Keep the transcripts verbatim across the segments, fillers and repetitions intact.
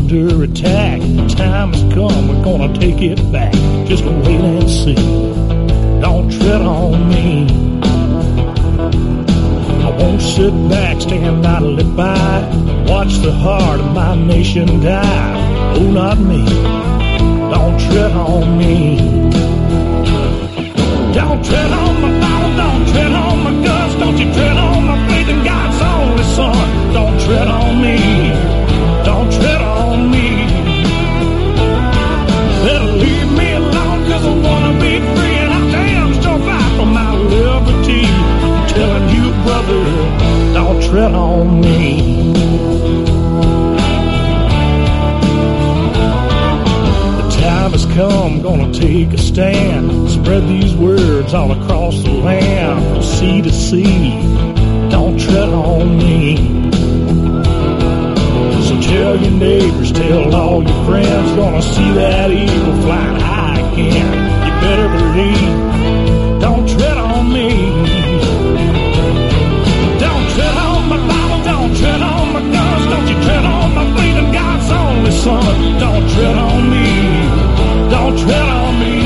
under attack. The time has come, we're gonna take it back. Just wait and see. Don't tread on me. I won't sit back, stand idly by, watch the heart of my nation die. Oh, not me. Don't tread on me. Don't tread on my Bible, don't tread on my guts, don't you tread on my faith in God's only Son. Don't tread on me, don't tread on me. Better leave me alone, cause I wanna be free, and I damn sure fight for my liberty. I'm telling you, brother, don't tread on me. Time has come, gonna take a stand. Spread these words all across the land, from sea to sea. Don't tread on me. So tell your neighbors, tell all your friends, gonna see that eagle flying high again. You better believe, don't tread on me. Don't tread on my Bible, don't tread on my guns, don't you tread on my faith in God's only Son. Don't tread on me. Don't tread on me.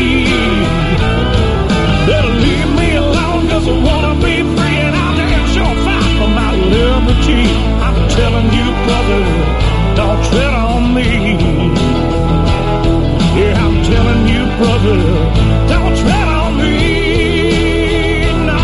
Better leave me alone, cause I wanna be free, and I'll damn sure fight for my liberty. I'm telling you, brother, don't tread on me. Yeah, I'm telling you, brother, don't tread on me. No.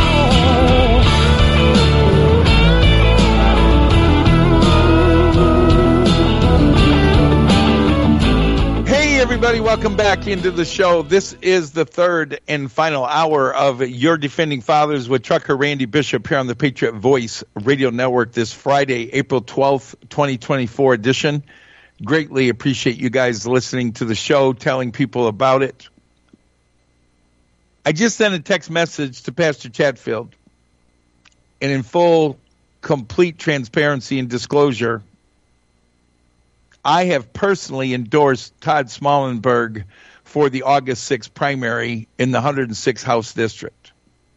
Everybody, welcome back into the show. This is the third and final hour of Your Defending Fathers with Trucker Randy Bishop here on the Patriot Voice Radio Network this Friday, April twelfth, twenty twenty-four edition. Greatly appreciate you guys listening to the show, telling people about it. I just sent a text message to Pastor Chatfield, and in full, complete transparency and disclosure, I have personally endorsed Todd Smallenberg for the August sixth primary in the one hundred sixth House District.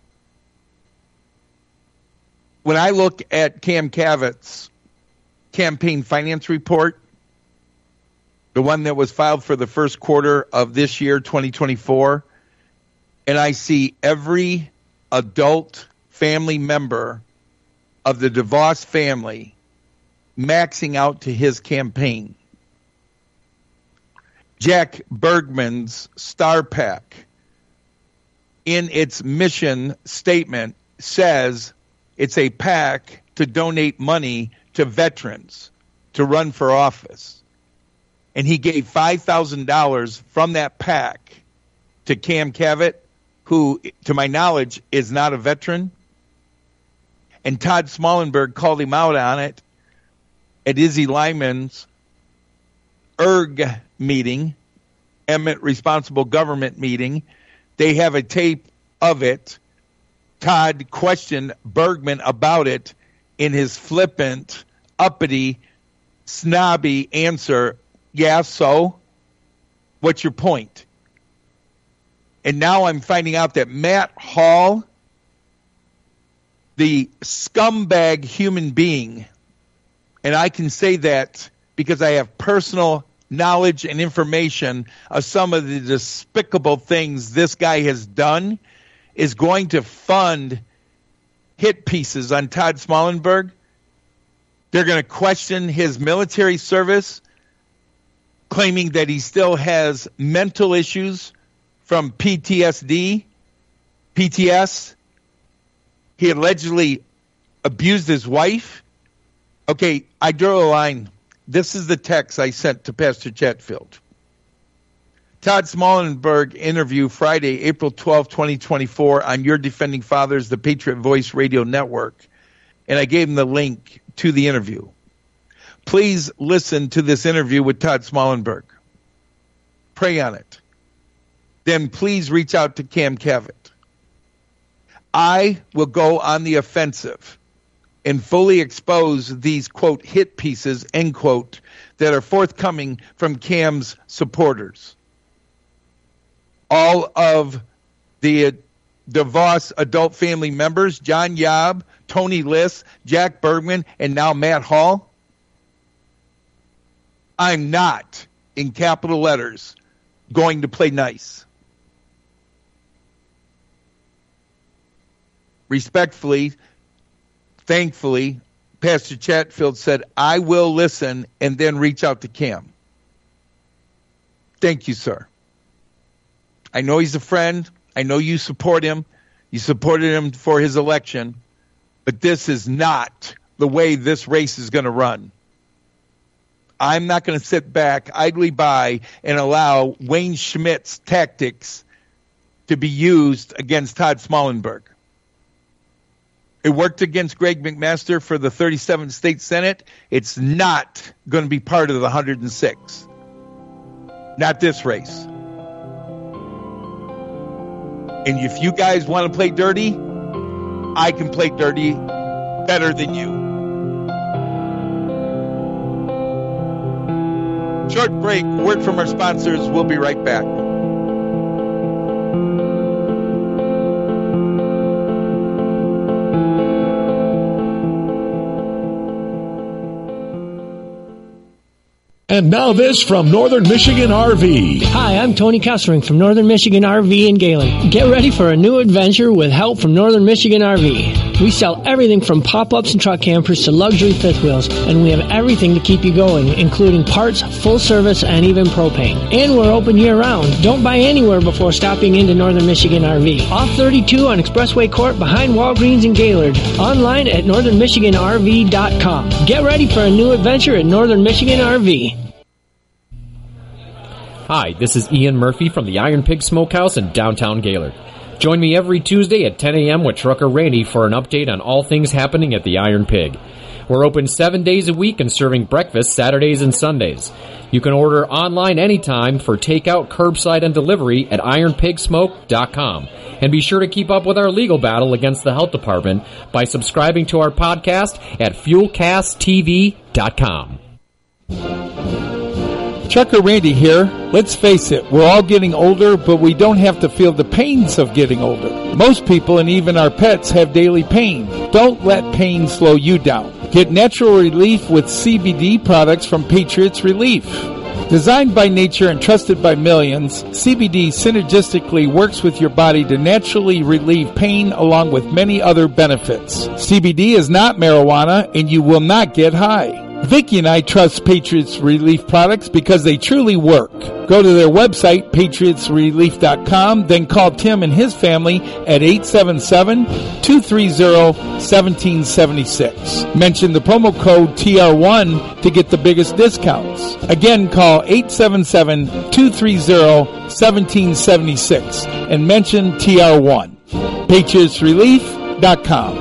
When I look at Cam Cavit's campaign finance report, the one that was filed for the first quarter of this year, twenty twenty-four, and I see every adult family member of the DeVos family maxing out to his campaign. Jack Bergman's Star PAC, in its mission statement, says it's a PAC to donate money to veterans to run for office. And he gave five thousand dollars from that PAC to Cam Cavit, who, to my knowledge, is not a veteran. And Todd Smallenberg called him out on it at Izzy Lyman's E R G meeting, Emmett Responsible Government meeting. They have a tape of it. Todd questioned Bergman about it in his flippant, uppity, snobby answer, yeah, so? What's your point? And now I'm finding out that Matt Hall, the scumbag human being, and I can say that because I have personal knowledge and information of some of the despicable things this guy has done, is going to fund hit pieces on Todd Smallenberg. They're going to question his military service, claiming that he still has mental issues from P T S D, P T S. He allegedly abused his wife. Okay, I drew a line. This is the text I sent to Pastor Chatfield. Todd Smallenberg interview Friday, April twelfth, twenty twenty-four on Your Defending Fathers, the Patriot Voice Radio Network. And I gave him the link to the interview. Please listen to this interview with Todd Smallenberg. Pray on it. Then please reach out to Cam Cavit. I will go on the offensive and fully expose these, quote, hit pieces, end quote, that are forthcoming from Cam's supporters. All of the DeVos adult family members, John Yob, Tony Liss, Jack Bergman, and now Matt Hall. I'm not, in capital letters, going to play nice. Respectfully, thankfully, Pastor Chatfield said, I will listen and then reach out to Cam. Thank you, sir. I know he's a friend. I know you support him. You supported him for his election. But this is not the way this race is going to run. I'm not going to sit back idly by and allow Wayne Schmidt's tactics to be used against Todd Smallenberg. It worked against Greg McMaster for the thirty-seventh State Senate. It's not going to be part of the one hundred six. Not this race. And if you guys want to play dirty, I can play dirty better than you. Short break, word from our sponsors. We'll be right back. And now this from Northern Michigan R V. Hi, I'm Tony Kessering from Northern Michigan R V in Galen. Get ready for a new adventure with help from Northern Michigan R V. We sell everything from pop-ups and truck campers to luxury fifth wheels, and we have everything to keep you going, including parts, full service, and even propane. And we're open year-round. Don't buy anywhere before stopping into Northern Michigan R V. Off thirty-two on Expressway Court behind Walgreens in Gaylord. Online at northern michigan r v dot com. Get ready for a new adventure at Northern Michigan R V. Hi, this is Ian Murphy from the Iron Pig Smokehouse in downtown Gaylord. Join me every Tuesday at ten a.m. with Trucker Randy for an update on all things happening at the Iron Pig. We're open seven days a week and serving breakfast Saturdays and Sundays. You can order online anytime for takeout, curbside, and delivery at iron pig smoke dot com. And be sure to keep up with our legal battle against the health department by subscribing to our podcast at fuel cast t v dot com. Trucker Randy here. Let's face it, we're all getting older, but we don't have to feel the pains of getting older. Most people and even our pets have daily pain. Don't let pain slow you down. Get natural relief with C B D products from Patriots Relief. Designed by nature and trusted by millions, C B D synergistically works with your body to naturally relieve pain along with many other benefits. C B D is not marijuana and you will not get high. Vicki and I trust Patriots Relief products because they truly work. Go to their website, patriots relief dot com, then call Tim and his family at eight seven seven, two three zero, one seven seven six. Mention the promo code T R one to get the biggest discounts. Again, call eight seven seven, two three zero, one seven seven six and mention T R one. patriots relief dot com.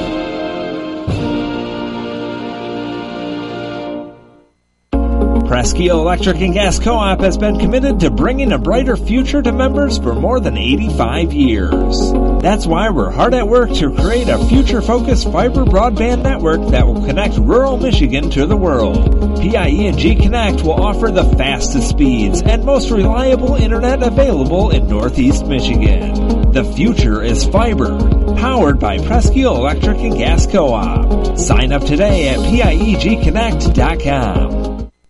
Presque Electric and Gas Co-op has been committed to bringing a brighter future to members for more than eighty-five years. That's why we're hard at work to create a future-focused fiber broadband network that will connect rural Michigan to the world. P I E and G Connect will offer the fastest speeds and most reliable internet available in Northeast Michigan. The future is fiber, powered by Presque Electric and Gas Co-op. Sign up today at P I E G connect dot com.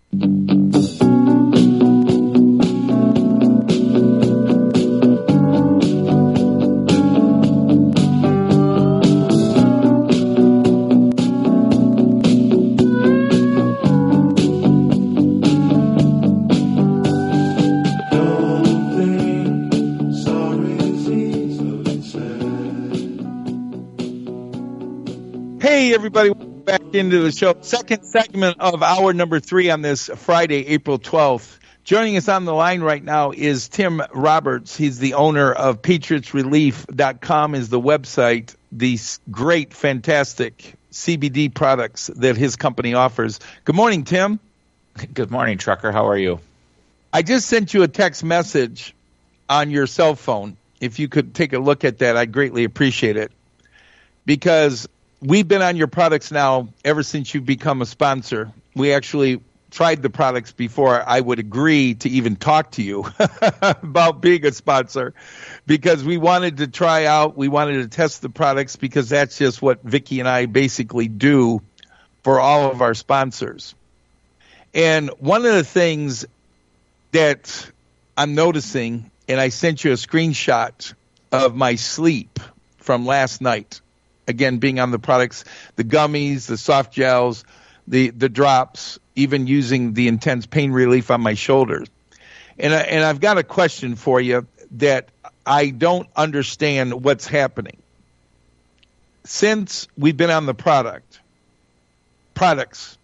Hey, everybody, back into the show. Second segment of hour number three on this Friday, April twelfth. Joining us on the line right now is Tim Roberts. He's the owner of patriots relief dot com is the website, these great, fantastic C B D products that his company offers. Good morning, Tim. Good morning, Trucker. How are you? I just sent you a text message on your cell phone. If you could take a look at that, I'd greatly appreciate it. Because we've been on your products now ever since you've become a sponsor. We actually tried the products before I would agree to even talk to you about being a sponsor, because we wanted to try out, we wanted to test the products, because that's just what Vicki and I basically do for all of our sponsors. And one of the things that I'm noticing, and I sent you a screenshot of my sleep from last night, again, being on the products, the gummies, the soft gels, the, the drops, even using the intense pain relief on my shoulders. And, I, and I've got a question for you that I don't understand what's happening. Since we've been on the product, products,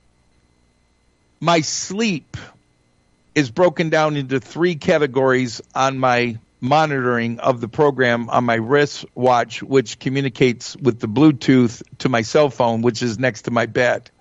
my sleep is broken down into three categories on my monitoring of the program on my wristwatch, which communicates with the Bluetooth to my cell phone, which is next to my bed.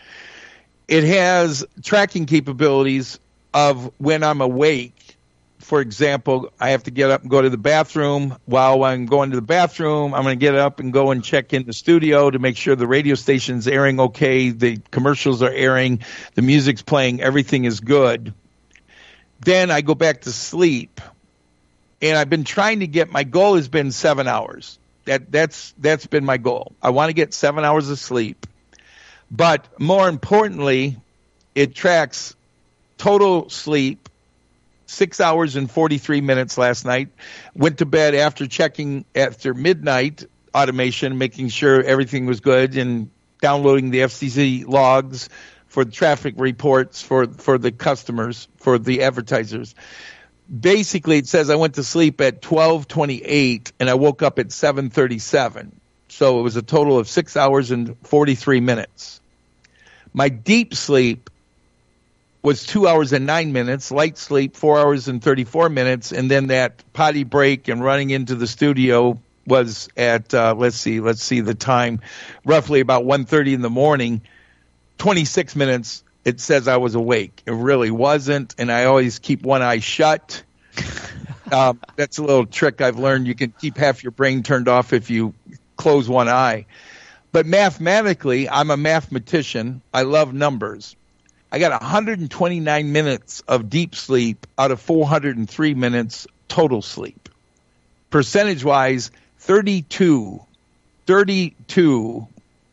It has tracking capabilities of when I'm awake. For example, I have to get up and go to the bathroom. While I'm going to the bathroom, I'm going to get up and go and check in the studio to make sure the radio station's airing okay, the commercials are airing, the music's playing, everything is good. Then I go back to sleep. And I've been trying to get, my goal has been seven hours. That that's that's been my goal. I want to get seven hours of sleep. But more importantly, it tracks total sleep, six hours and forty-three minutes last night. Went to bed after checking after midnight automation, making sure everything was good, and downloading the F C C logs for the traffic reports for, for the customers, for the advertisers. Basically, it says I went to sleep at twelve twenty-eight and I woke up at seven thirty-seven. So it was a total of six hours and forty-three minutes. My deep sleep was two hours and nine minutes, light sleep four hours and thirty-four minutes, and then that potty break and running into the studio was at, uh, let's see, let's see the time, roughly about one thirty in the morning, twenty-six minutes. It says I was awake. It really wasn't, and I always keep one eye shut. um, that's a little trick I've learned. You can keep half your brain turned off if you close one eye. But mathematically, I'm a mathematician. I love numbers. I got one hundred twenty-nine minutes of deep sleep out of four hundred three minutes total sleep. Percentage-wise, thirty-two, thirty-two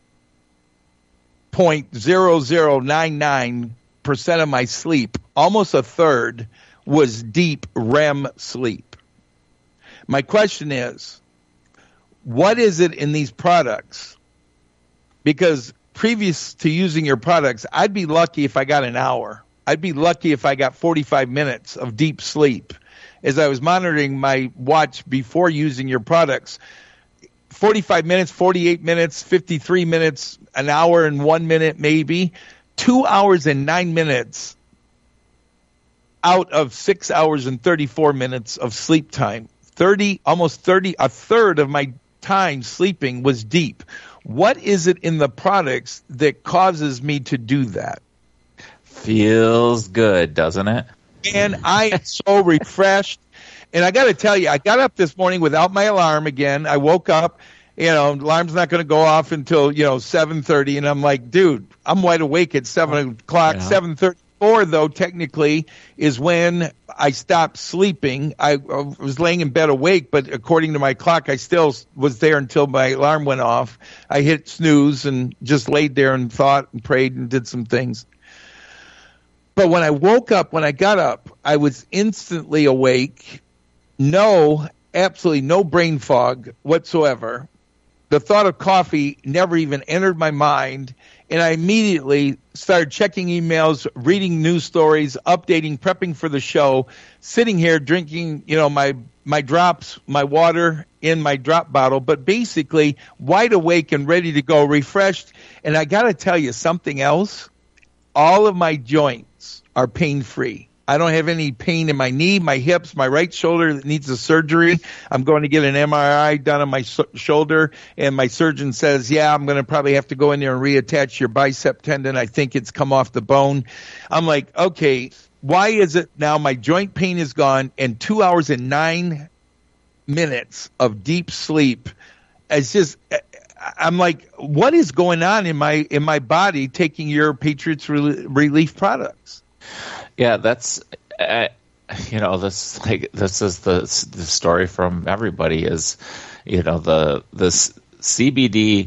point zero zero nine nine percent of my sleep, almost a third, was deep R E M sleep. My question is, what is it in these products? Because previous to using your products, I'd be lucky if I got an hour. I'd be lucky if I got forty-five minutes of deep sleep. As I was monitoring my watch before using your products, forty-five minutes, forty-eight minutes, fifty-three minutes, an hour and one minute maybe, two hours and nine minutes out of six hours and thirty-four minutes of sleep time. thirty, almost thirty, a third of my time sleeping was deep. What is it in the products that causes me to do that? Feels good, doesn't it? And I am so refreshed. And I got to tell you, I got up this morning without my alarm again. I woke up, you know, alarm's not going to go off until, you know, seven thirty. And I'm like, dude, I'm wide awake at seven o'clock. Yeah. seven thirty-four, though, technically, is when I stopped sleeping. I was laying in bed awake, but according to my clock, I still was there until my alarm went off. I hit snooze and just laid there and thought and prayed and did some things. But when I woke up, when I got up, I was instantly awake. No, absolutely no brain fog whatsoever. The thought of coffee never even entered my mind, and I immediately started checking emails, reading news stories, updating, prepping for the show, sitting here drinking, you know, my my drops, my water in my drop bottle, but basically wide awake and ready to go, refreshed. And I got to tell you something else. All of my joints are pain-free. I don't have any pain in my knee, my hips, my right shoulder that needs a surgery. I'm going to get an M R I done on my so- shoulder, and my surgeon says, yeah, I'm going to probably have to go in there and reattach your bicep tendon. I think it's come off the bone. I'm like, okay, why is it now my joint pain is gone and two hours and nine minutes of deep sleep? It's just, I'm like, what is going on in my in my body taking your Patriots Re- Relief products? Yeah, that's uh, you know this like this is the the story from everybody is you know the this C B D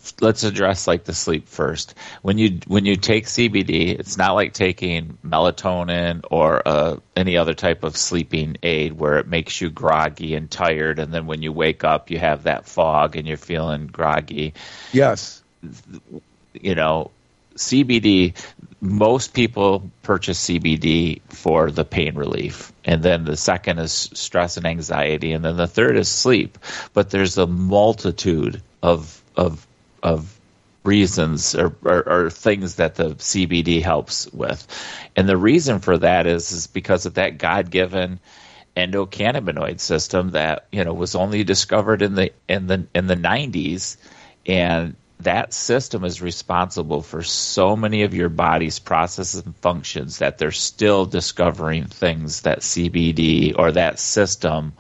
let's address like the sleep first. When you when you take C B D, it's not like taking melatonin or uh, any other type of sleeping aid where it makes you groggy and tired, and then when you wake up, you have that fog and you're feeling groggy. Yes. You know, C B D, most people purchase C B D for the pain relief. And then the second is stress and anxiety. And then the third is sleep. But there's a multitude of of of reasons or, or, or things that the C B D helps with. And the reason for that is, is because of that God-given endocannabinoid system that, you know, was only discovered in the in the in the nineties. And that system is responsible for so many of your body's processes and functions that they're still discovering things that C B D or that system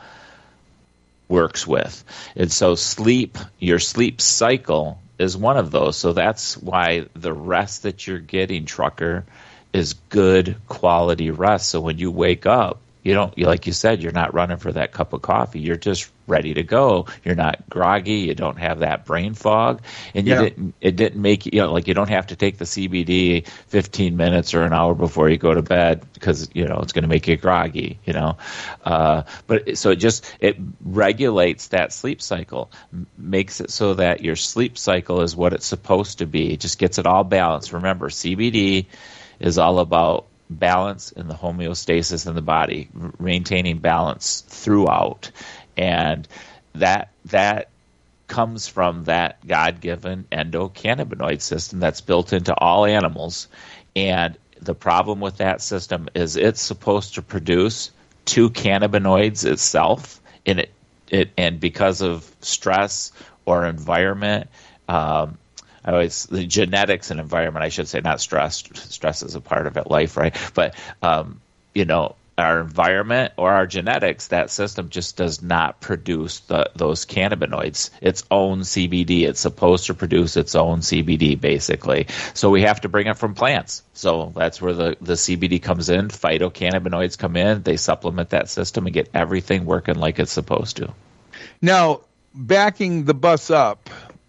works with. And so sleep, your sleep cycle is one of those. So that's why the rest that you're getting, trucker, is good quality rest. So when you wake up, you don't, like you said, you're not running for that cup of coffee. You're just ready to go. You're not groggy. You don't have that brain fog, and you Yeah. didn't. It didn't make you know like you don't have to take the C B D fifteen minutes or an hour before you go to bed because you know it's going to make you groggy. You know, uh, but so it just it regulates that sleep cycle, m- makes it so that your sleep cycle is what it's supposed to be. It just gets it all balanced. Remember, C B D is all about balance and the homeostasis in the body, maintaining balance throughout, and that that comes from that God-given endocannabinoid system that's built into all animals. And the problem with that system is it's supposed to produce two cannabinoids itself, and it, it and because of stress or environment. Um, I always the genetics and environment, I should say, not stress. Stress is a part of it, life, right? But um, you know, our environment or our genetics, that system just does not produce the, those cannabinoids. Its own C B D. It's supposed to produce its own C B D, basically. So we have to bring it from plants. So that's where the, the C B D comes in. Phytocannabinoids come in. They supplement that system and get everything working like it's supposed to. Now, backing the bus up,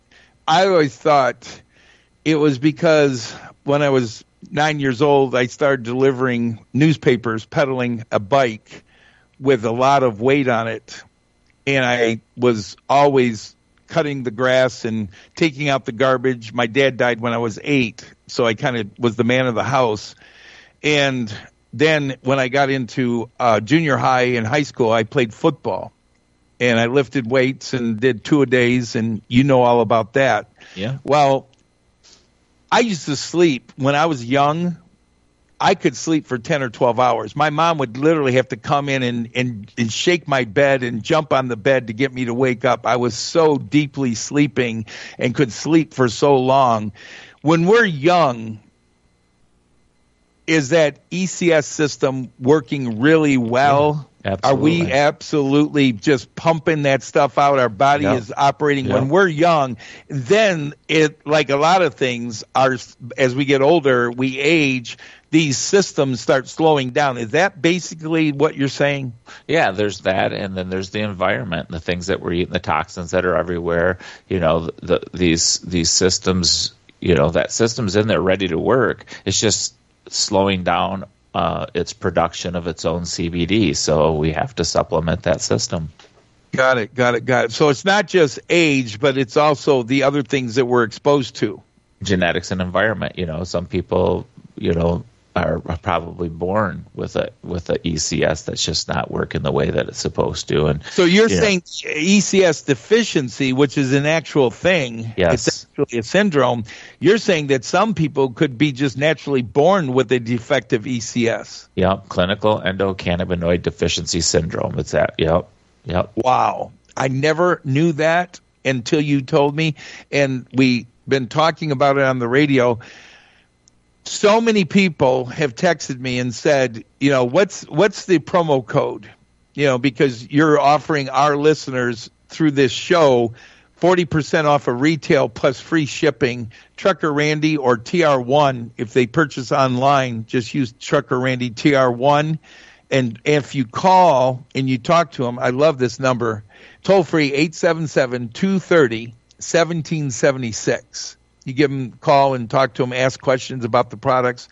I always thought it was because when I was nine years old, I started delivering newspapers, pedaling a bike with a lot of weight on it. And I was always cutting the grass and taking out the garbage. My dad died when I was eight, so I kind of was the man of the house. And then when I got into uh, junior high and high school, I played football. And I lifted weights and did two-a-days, and you know all about that. Yeah. Well, I used to sleep. When I was young, I could sleep for ten or twelve hours. My mom would literally have to come in and, and, and shake my bed and jump on the bed to get me to wake up. I was so deeply sleeping and could sleep for so long. When we're young, is that E C S system working really well? Yeah, Are we absolutely just pumping that stuff out? Our body Yep. is operating Yep. when we're young. Then it, like a lot of things, are as we get older, we age. These systems start slowing down. Is that basically what you're saying? Yeah, there's that, and then there's the environment, the things that we're eating, the toxins that are everywhere. You know, the, these these systems. You know, that system's in there ready to work. It's just slowing down uh, its production of its own C B D. So we have to supplement that system. Got it, got it, got it. So it's not just age, but it's also the other things that we're exposed to. Genetics and environment. You know, some people, you know, are probably born with a with a E C S that's just not working the way that it's supposed to. And so you're you saying know, E C S deficiency, which is an actual thing, yes. it's actually a syndrome. You're saying that some people could be just naturally born with a defective E C S. Yep, clinical endocannabinoid deficiency syndrome. It's that. Yep, yep. Wow, I never knew that until you told me, and we've been talking about it on the radio. So many people have texted me and said, you know, what's what's the promo code? You know, because you're offering our listeners through this show forty percent off of retail plus free shipping. Trucker Randy or T R one, if they purchase online, just use Trucker Randy T R one. And if you call and you talk to them, I love this number, toll free eight seven seven, two three zero, seventeen seventy-six. You give them a call and talk to them, ask questions about the products,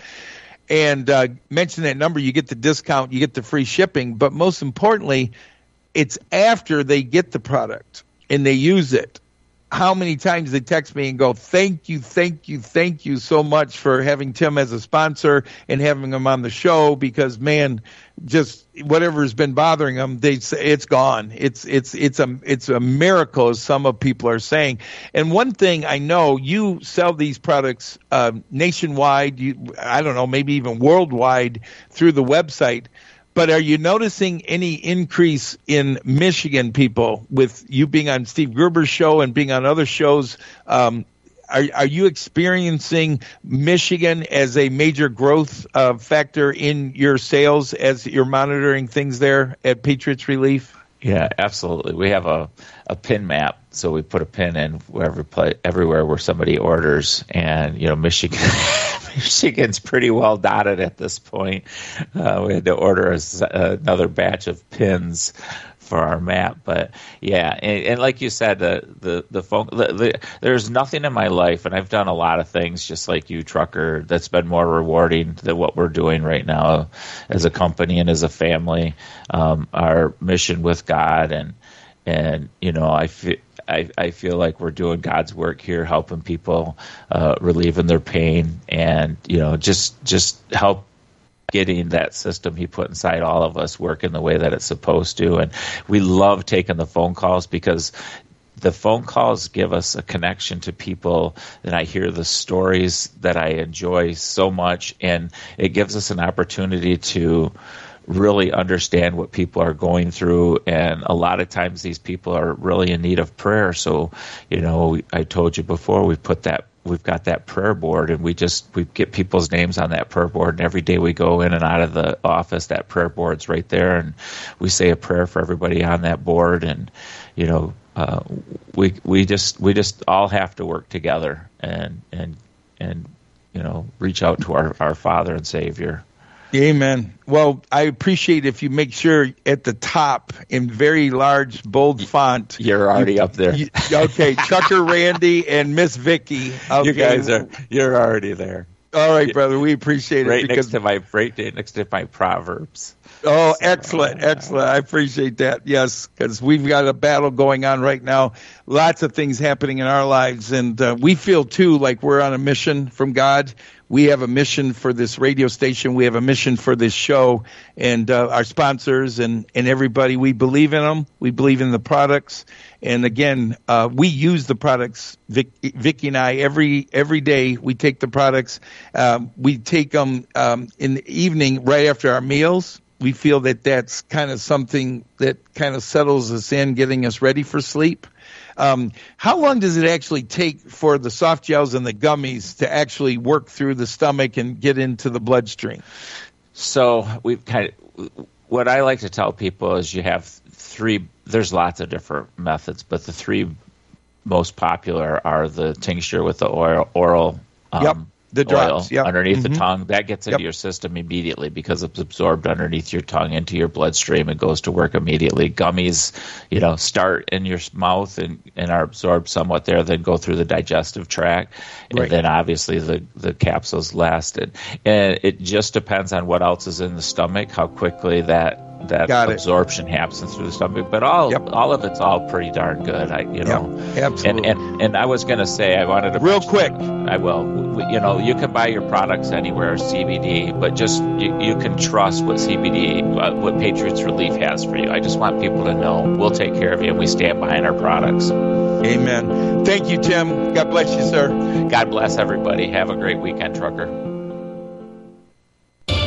and uh, mention that number. You get the discount, you get the free shipping, but most importantly, it's after they get the product and they use it. How many times they text me and go, thank you, thank you, thank you so much for having Tim as a sponsor and having him on the show, because, man, just whatever's been bothering them, they say it's gone. It's it's it's a it's a miracle, as some of people are saying. And one thing I know, you sell these products uh, nationwide, you, I don't know, maybe even worldwide through the website. But are you noticing any increase in Michigan people with you being on Steve Gruber's show and being on other shows? Um, are, are you experiencing Michigan as a major growth uh, factor in your sales as you're monitoring things there at Patriots Relief? Yeah, absolutely. We have a, a pin map, so we put a pin in wherever play, everywhere where somebody orders, and you know, Michigan, Michigan's pretty well dotted at this point. Uh, we had to order a, another batch of pins for our map, but yeah, and, and like you said, the the the phone. The, the, there's nothing in my life, and I've done a lot of things just like you, Trucker, that's been more rewarding than what we're doing right now as a company and as a family. Um, our mission with God, and and you know, I feel. I, I feel like we're doing God's work here, helping people, uh, relieving their pain, and you know, just just help getting that system He put inside all of us working the way that it's supposed to. And we love taking the phone calls, because the phone calls give us a connection to people, and I hear the stories that I enjoy so much, and it gives us an opportunity to really understand what people are going through, and a lot of times these people are really in need of prayer. So, you know, I told you before, we put that we've got that prayer board, and we just we get people's names on that prayer board, and every day we go in and out of the office, that prayer board's right there, and we say a prayer for everybody on that board. And you know, uh, we we just we just all have to work together and and and you know, reach out to our, our Father and Savior. Amen. Well, I appreciate if you make sure at the top in very large, bold font. You're already you, up there. You, okay, Trucker Randy and Miss Vicky. Okay. You guys are. You're already there. All right, brother. We appreciate right it. Because, next to my right next to my Proverbs. Oh, excellent, excellent. I appreciate that. Yes, because we've got a battle going on right now. Lots of things happening in our lives, and uh, we feel too like we're on a mission from God. We have a mission for this radio station. We have a mission for this show, and uh, our sponsors and, and everybody. We believe in them. We believe in the products. And again, uh, we use the products, Vic, Vicky and I, every every day. We take the products. Um, we take them um, in the evening right after our meals. We feel that that's kind of something that kind of settles us in, getting us ready for sleep. Um, how long does it actually take for the soft gels and the gummies to actually work through the stomach and get into the bloodstream? So we've kind of, what I like to tell people is you have three, there's lots of different methods, but the three most popular are the tincture with the oil, oral um, yep. The drops, oil yep. underneath mm-hmm. the tongue. That gets into yep. your system immediately because it's absorbed underneath your tongue into your bloodstream. It goes to work immediately. Gummies, you know, start in your mouth and, and are absorbed somewhat there, then go through the digestive tract, right. and then obviously the, the capsules last. And, and it just depends on what else is in the stomach, how quickly that that Got absorption it. happens through the stomach. But all yep. all of it's all pretty darn good. I you know, yep. absolutely. And, and and I was going to say I wanted to real quick. I will. You know, you can buy your products anywhere, C B D, but just you, you can trust what C B D, uh, what Patriots Relief has for you. I just want people to know we'll take care of you and we stand behind our products. Amen. Thank you, Tim. God bless you, sir. God bless everybody. Have a great weekend, Trucker.